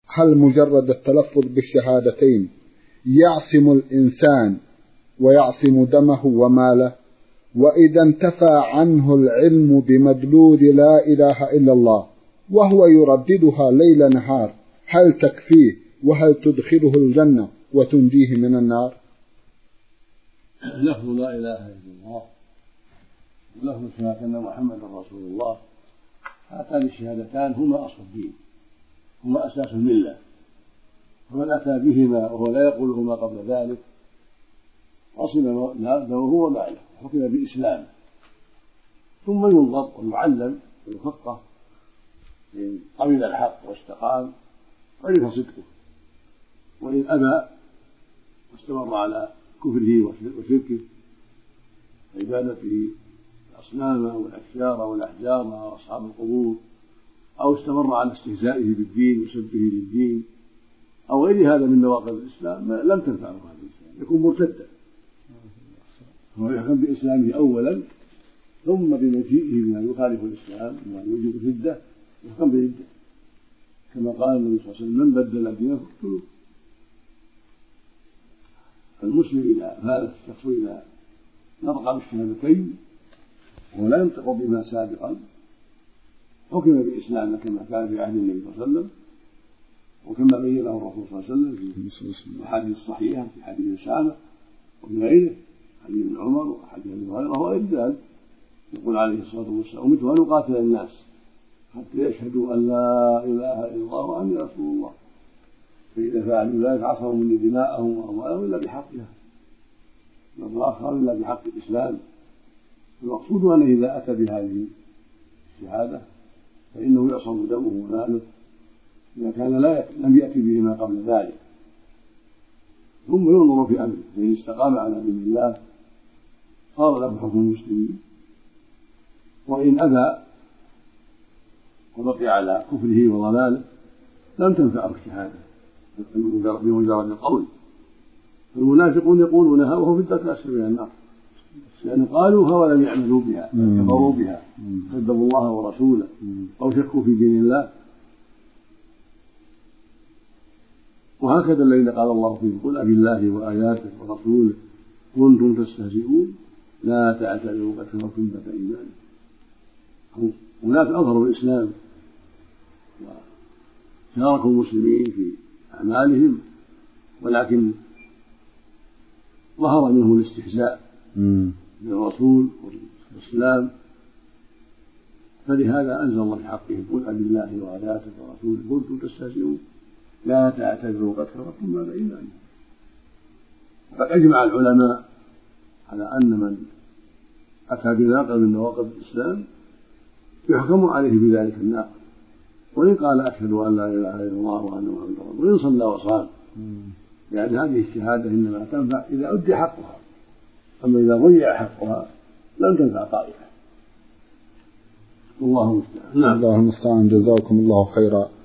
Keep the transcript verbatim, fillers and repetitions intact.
هل مجرد التلفظ بالشهادتين يعصم الإنسان ويعصم دمه وماله؟ وإذا انتفى عنه العلم بمدلول لا إله إلا الله وهو يرددها ليل نهار هل تكفيه وهل تدخله الجنة وتنجيه من النار؟ لفظ لا إله إلا الله ولفظ شهادة أن محمدا رسول الله، هاتان الشهادتان هما أصل الدين، هما أساس الملة، ومن أتى بهما وهو لا يقولهما قبل ذلك عصم دمه وماله حكم بإسلام، ثم ينظر ويعلم ويفقه إن قبل الحق واستقام عرف صدقه، وإن أبى واستمر على كفره وشركه عبادته الأصنام والأشجار والأحجار وأصحاب القبور، أو استمر على استهزائه بالدين وسبه للدين أو غير هذا من نواقض الإسلام لم تنفعه هذا الإسلام، يكون مرتدا، هو يحكم بإسلامه أولا ثم بمجيئه بما يخالف الإسلام وما يوجب الردة يحكم بالردة، كما قال النبي صلى الله عليه وسلم من بدل دينه فاقتلوه. المسلم إذا هذا الشخص إذا نطق بالشهادتين ولا ينطق بما سابقا حكم بالإسلام كما كان في عهد النبي صلى الله عليه وسلم، وكما بينه الرسول صلى الله عليه وسلم في الحديث الصحيحة في حديث أسامة ومن غيره، حديث ابن عمر وحديث ابي هريرة وغير ذلك، يقول عليه الصلاة والسلام أمرت أن أقاتل الناس حتى يشهدوا أن لا إله إلا الله وأني رسول الله، فإذا فعلوا ذلك عصموا مني دماءهم وأموالهم إلا بحقها، والآخر إلا بحق الإسلام. المقصود أنه إذا أتى بهذه الشهادة فإنه يعصم دمه وماله إذا كان لا لم يأتي بهما قبل ذلك، ثم ينظر في أمره، فإن استقام على دين الله صار له حكم المسلمين، وإن أبى وبقي على كفره وضلاله لم تنفعه الشهادة بمجرد القول. المنافقون يقولونها وهو في الدرك الأسفل من النار، لأن قالوها ولم يعملوا بها، كفروا بها، كذبوا الله ورسوله أو شكوا في دين الله. وهكذا الذين قال الله فيهم قل أبالله وآياته ورسوله كنتم تستهزئون لا تعتذروا قد كفرتم بعد إيمانكم. هناك أظهروا الإسلام وشاركوا المسلمين في أعمالهم، ولكن ظهر منهم الاستهزاء بالرسول والإسلام، فلهذا أنزل الله في حقهم قل أبالله وآياته ورسوله كنتم تستهزئون لا تعتذروا قد كفرتم بعد إيمانكم. وقد أجمع العلماء على أن من أتى بناقض من نواقض الإسلام يحكم عليه بذلك الناقض، وإن قال أشهد أن لا إله إلا الله وأن محمدا رسول الله وإن صلى وصام، يعني هذه الشهادة إنما تنفع إذا أدي حقها، أما إذا ضيع حقها لم تنفع طائفة. الله المستعان. الله المستعان. جزاكم الله خيرا.